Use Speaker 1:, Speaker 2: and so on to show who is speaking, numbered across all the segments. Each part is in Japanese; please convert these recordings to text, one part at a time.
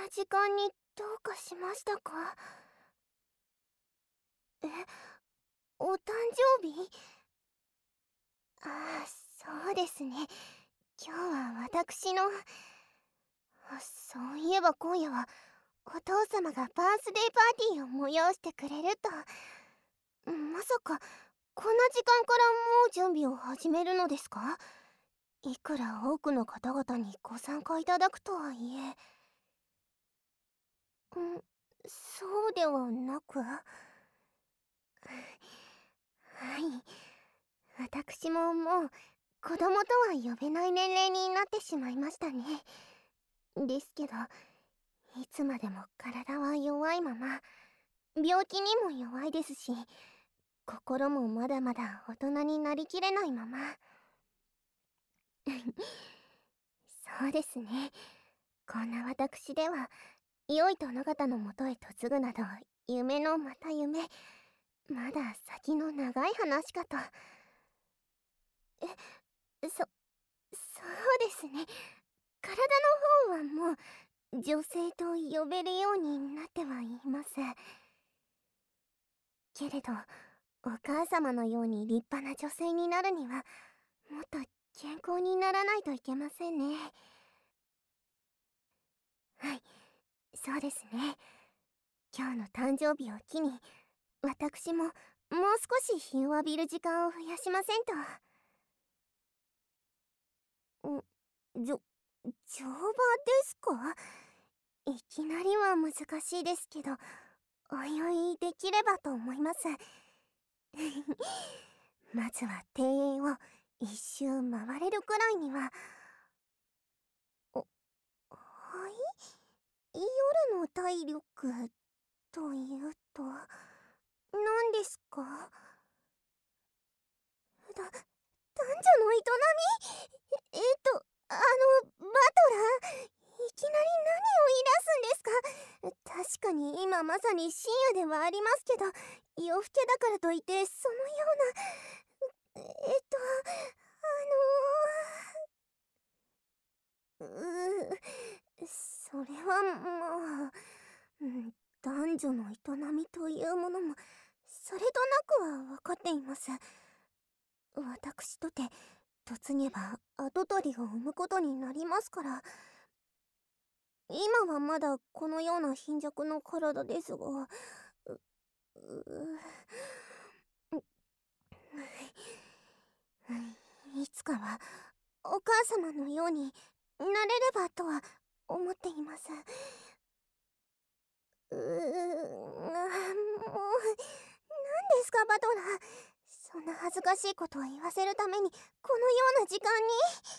Speaker 1: 時間にどうかしましたか？え、お誕生日？ああ、そうですね。今日は私の。そういえば今夜はお父様がバースデーパーティーを催してくれると。まさかこんな時間からもう準備を始めるのですか？いくら多くの方々にご参加いただくとはいえ。そうではなく。はい。私ももう子供とは呼べない年齢になってしまいましたね。ですけど、いつまでも体は弱いまま、病気にも弱いですし、心もまだまだ大人になりきれないまま。そうですね。こんな私では良い殿方のもとへ嫁ぐなど夢のまた夢、まだ先の長い話かと。そうですね。体の方はもう女性と呼べるようになってはいます。けれどお母様のように立派な女性になるにはもっと健康にならないといけませんね。はい、そうですね。今日の誕生日を機に私ももう少し日を浴びる時間を増やしませんと。乗馬ですか？いきなりは難しいですけど、おいおいできればと思います。まずは庭園を一周回れるくらいには。はい、夜の体力というと何ですか？男女の営み？バトラー、いきなり何を言い出すんですか？確かに今まさに深夜ではありますけど、夜更けだからといってそのような。あのそれはもう、男女の営みというものもそれとなくは分かっています。私とて嫁げば跡取りを産むことになりますから。今はまだこのような貧弱の体ですが、いつかはお母様のようになれればとは思っています。もう、何ですかバトラー。そんな恥ずかしいことを言わせるためにこのような時間に。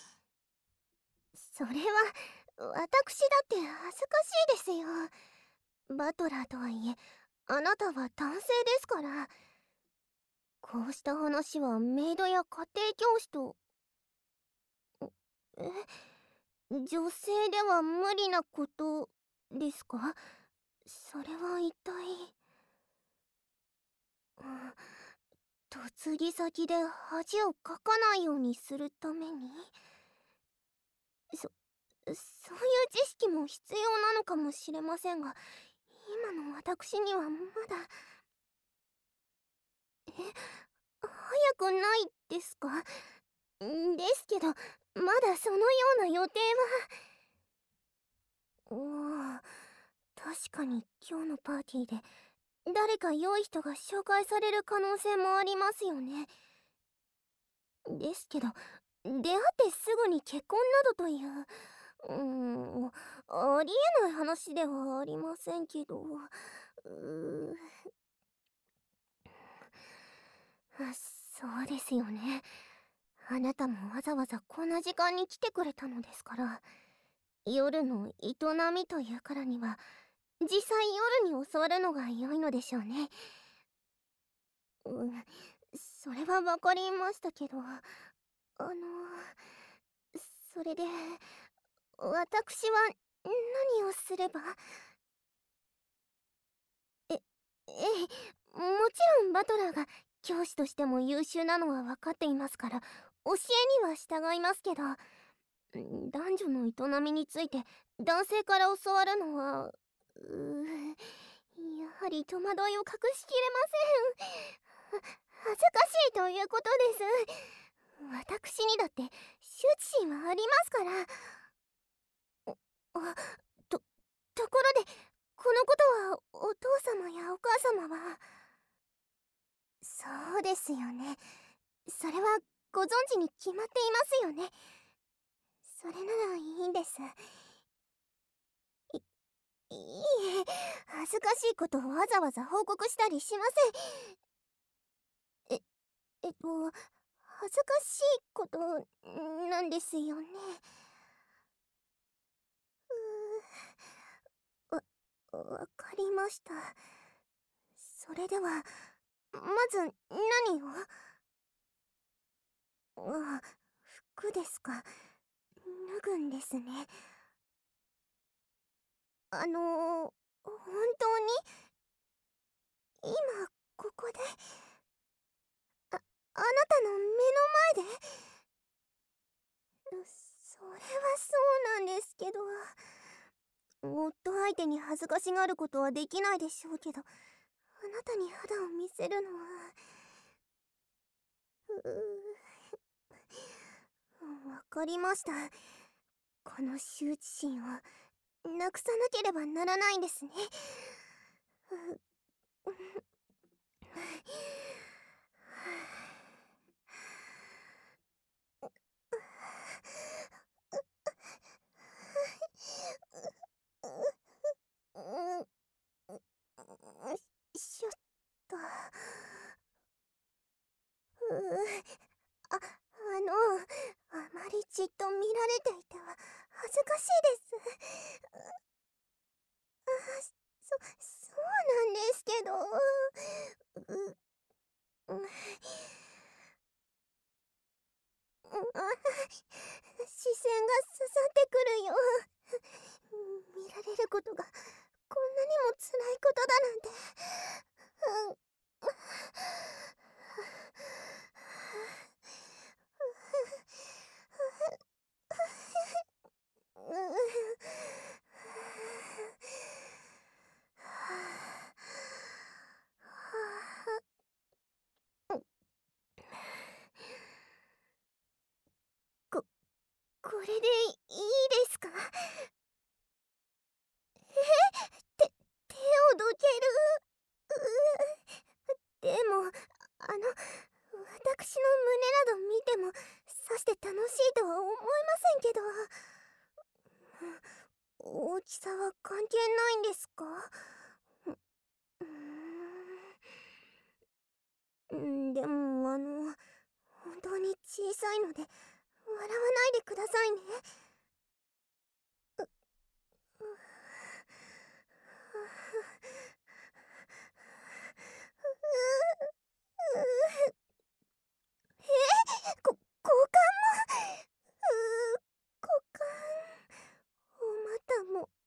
Speaker 1: それは私だって恥ずかしいですよ。バトラーとはいえあなたは男性ですから。こうした話はメイドや家庭教師と。え、女性では無理なことですか？それは一体。嫁ぎ先で恥をかかないようにするために。そういう知識も必要なのかもしれませんが、今の私にはまだ。早くないですか？ですけどまだそのような予定は。確かに今日のパーティーで誰か良い人が紹介される可能性もありますよね。ですけど出会ってすぐに結婚などという、ありえない話ではありませんけど。そうですよね。あなたもわざわざこんな時間に来てくれたのですから、夜の営みというからには実際夜に教わるのが良いのでしょうね。それは分かりましたけど、それで私は何をすれば。えええ、もちろんバトラーが教師としても優秀なのは分かっていますから教えには従いますけど、 男女の営みについて男性から教わるのは、やはり戸惑いを隠しきれません。恥ずかしいということです。私にだって羞恥心はありますから。あ、と、ところで、このことはお父様やお母様は。そうですよね。それはご存知に決まっていますよね。それならいいんです。いいえ、恥ずかしいことをわざわざ報告したりしません。恥ずかしいことなんですよね。わかりました。それでは、まず何を？服ですか。脱ぐんですね。本当に今、ここであなたの目の前で？それはそうなんですけど、夫相手に恥ずかしがることはできないでしょうけど、あなたに肌を見せるのは、わかりました。この羞恥心をなくさなければならないんですね。しょっと。あまりじっと見られていては恥ずかしいです。そうなんですけど。視線が刺さってくるよ。見られることがこんなにも辛いことだなんて。こ、これでいいですか？手をどける。でも、私の胸など見ても、さして楽しいとは思いませんけど。大きさは関係ないんですか？でも、本当に小さいので、笑わないでくださいね。交換も。交換。またも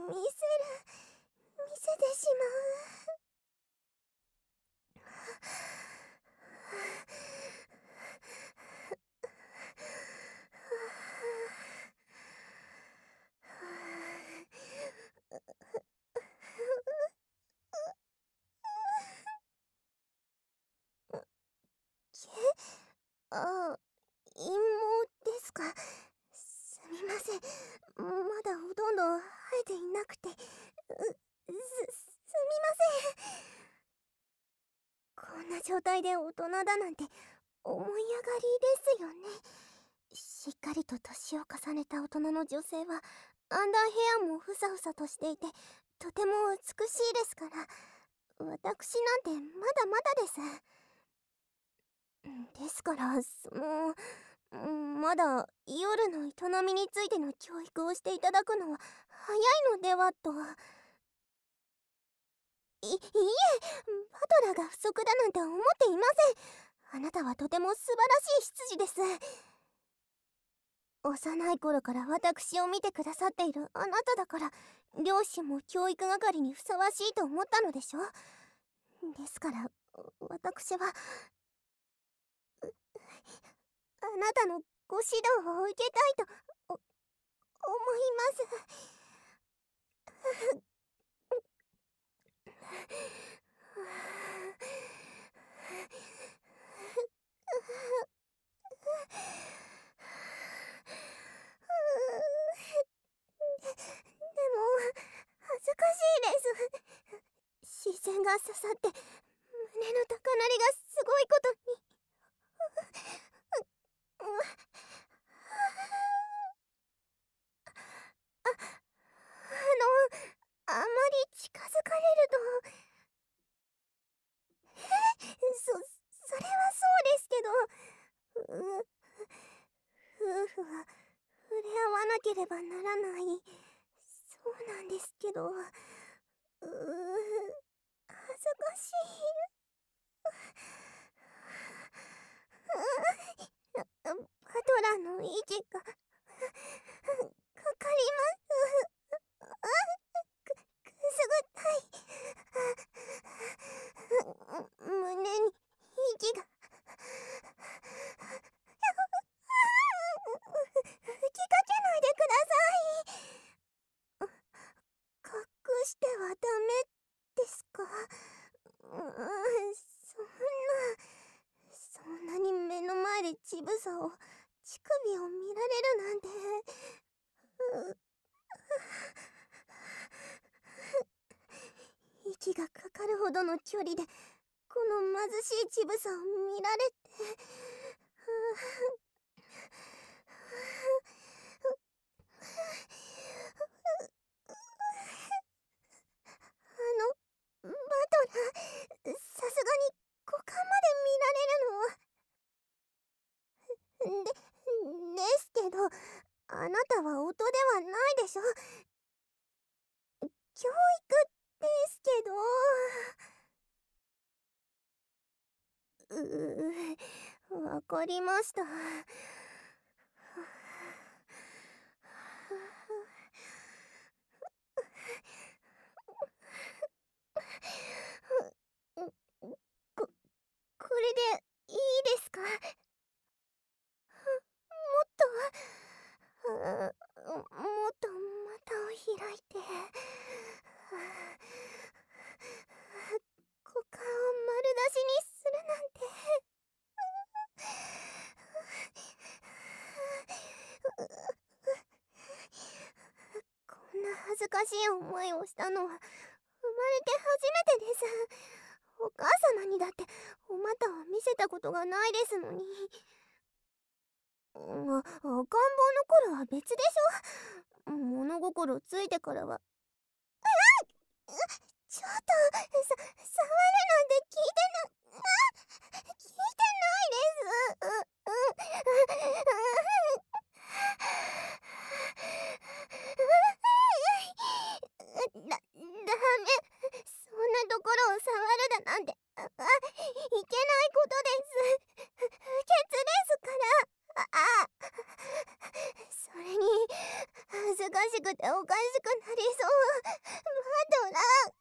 Speaker 1: 見せてしまう。あ、陰謀ですか？すみません。まだほとんど生えていなくて。すみません。こんな状態で大人だなんて思い上がりですよね。しっかりと年を重ねた大人の女性はアンダーヘアもふさふさとしていてとても美しいですから、私なんてまだまだです。ですから、まだ夜の営みについての教育をしていただくのは早いのではと。いえ、バトラーが不足だなんて思っていません。あなたはとても素晴らしい執事です。幼い頃から私を見てくださっているあなただから、両親も教育係にふさわしいと思ったのでしょ。ですから、私は、あなたのご指導を受けたいと思います。でも恥ずかしいです。視線が刺さって胸の高鳴りがすごいことに。あまり近づかれると、それはそうですけど、夫婦は触れ合わなければならない。そうなんですけど、恥ずかしい。パトラーの息がかかります。くすぐったい。胸に息が吹きかけないでください。隠してはダメですか？そんなに目の前で乳房を、乳首を見られるなんて。息がかかるほどの距離でこの貧しい乳房を見られて。バトラー、さすがに股間まで見られるのは。ですけど、あなたは音ではないでしょ。教育ですけど。わかりました。こ、これでいいですか？もっと、もっと股を開いて、股間を丸出しにするなんて。こんな恥ずかしい思いをしたのは生まれて初めてです。お母様にだってお股を見せたことがないですのに。赤ん坊の頃は別でしょ。物心ついてからは。ちょっと、触るなんて聞いてないです。ダメ。そんなところを触るだなんて、いけないことです。不潔ですから。それに、恥ずかしくておかしくなりそう。マドラー。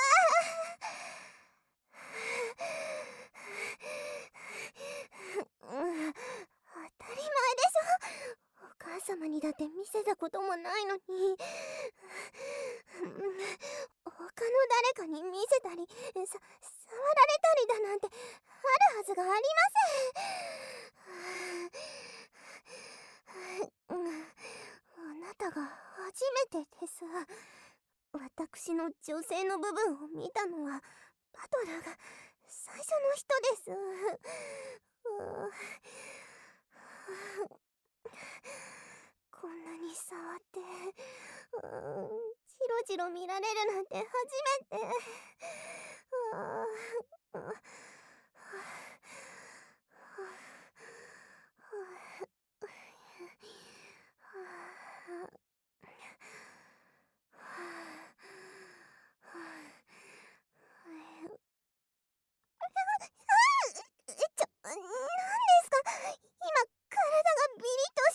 Speaker 1: 当たり前でしょ。お母様にだって見せたこともないのに。他の誰かに見せたり触られたりだなんてあるはずがありません。あなたが初めてです。私の女性の部分を見たのはバトラーが最初の人です。こんなに触って、ジロジロ見られるなんて初めて。何ですか？今、体がビリッとして。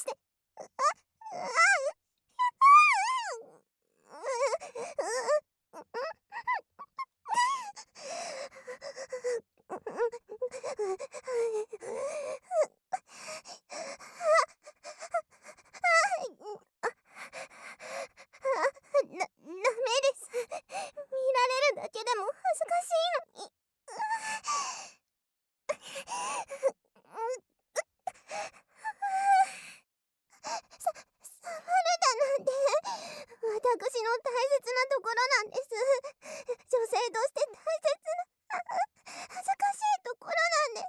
Speaker 1: 私の大切なところなんです。女性として大切な、恥ずかしいところなんです。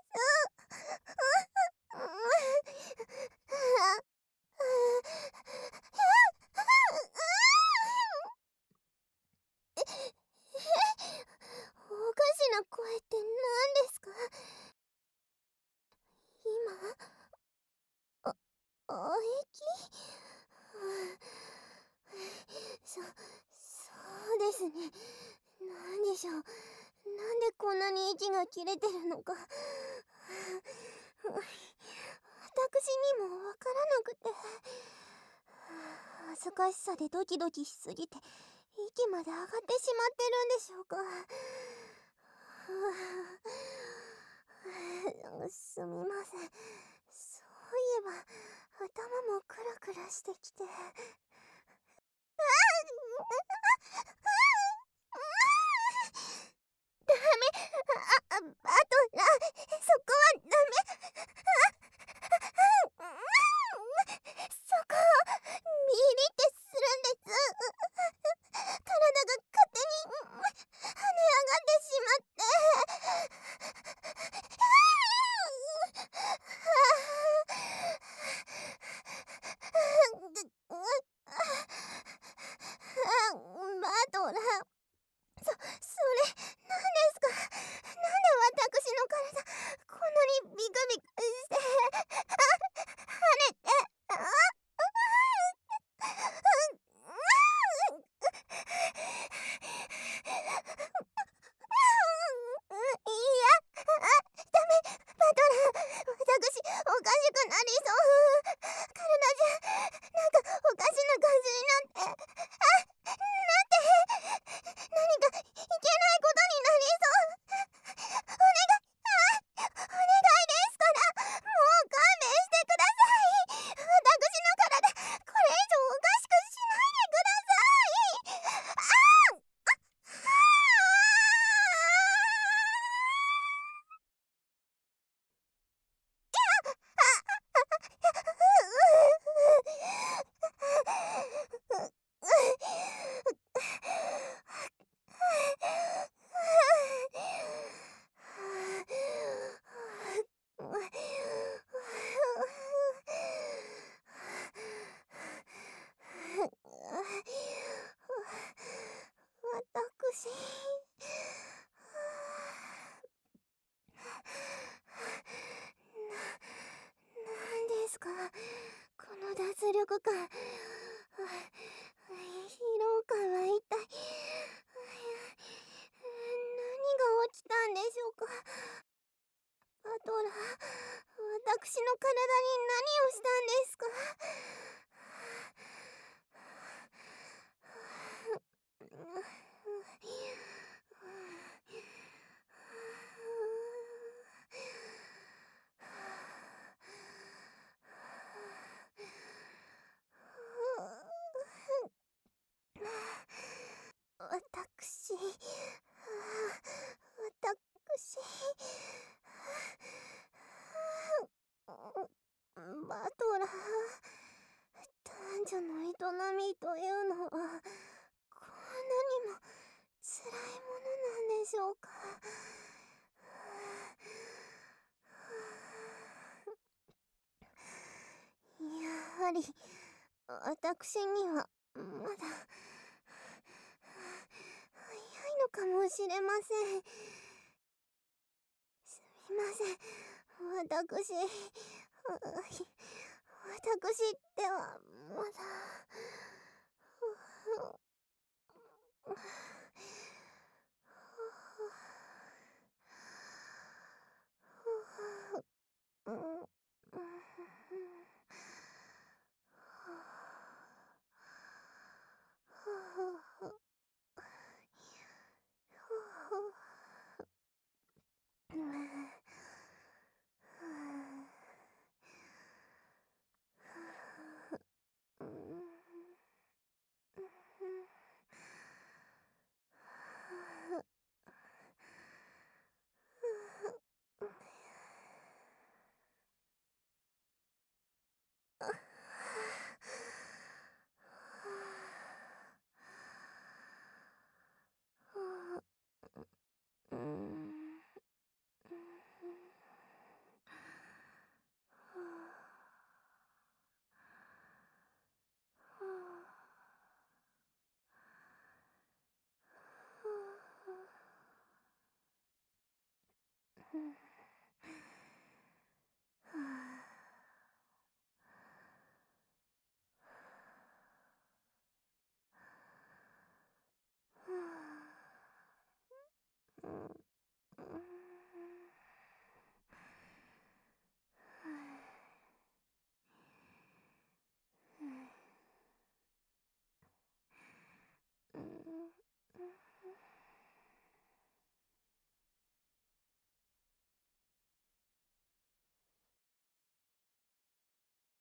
Speaker 1: おかしな声って何ですか？今、あ息？そうですね。なんでしょう。なんでこんなに息が切れてるのか。私にもわからなくて。恥ずかしさでドキドキしすぎて、息まで上がってしまってるんでしょうか。すみません。そういえば、頭もクラクラしてきて。ダメ。バトラー、そこはダメ。そこをミリってするんです。体が勝手に跳ね上がってしまってバトラー、それ、何ですか？なんで私の体、こんなにビクビクして、跳ねて、いや、ダメ、バトラー、私、おかしくなりそう。体じゃ、なんか、おかしな感じになって、何かいけないことになりそう。お願いですから、もう勘弁してください。私の体、これ以上おかしくしないでください。私、なんですか、この脱力感。疲労感は一体、何が起きたんでしょうか。バトラー、私の体に何をしたんですか？私、バトラー、男女の営みというのは、こんなにも辛いものなんでしょうか。やはり、私には、まだ、早いのかもしれません。すみません。私っては、まだ、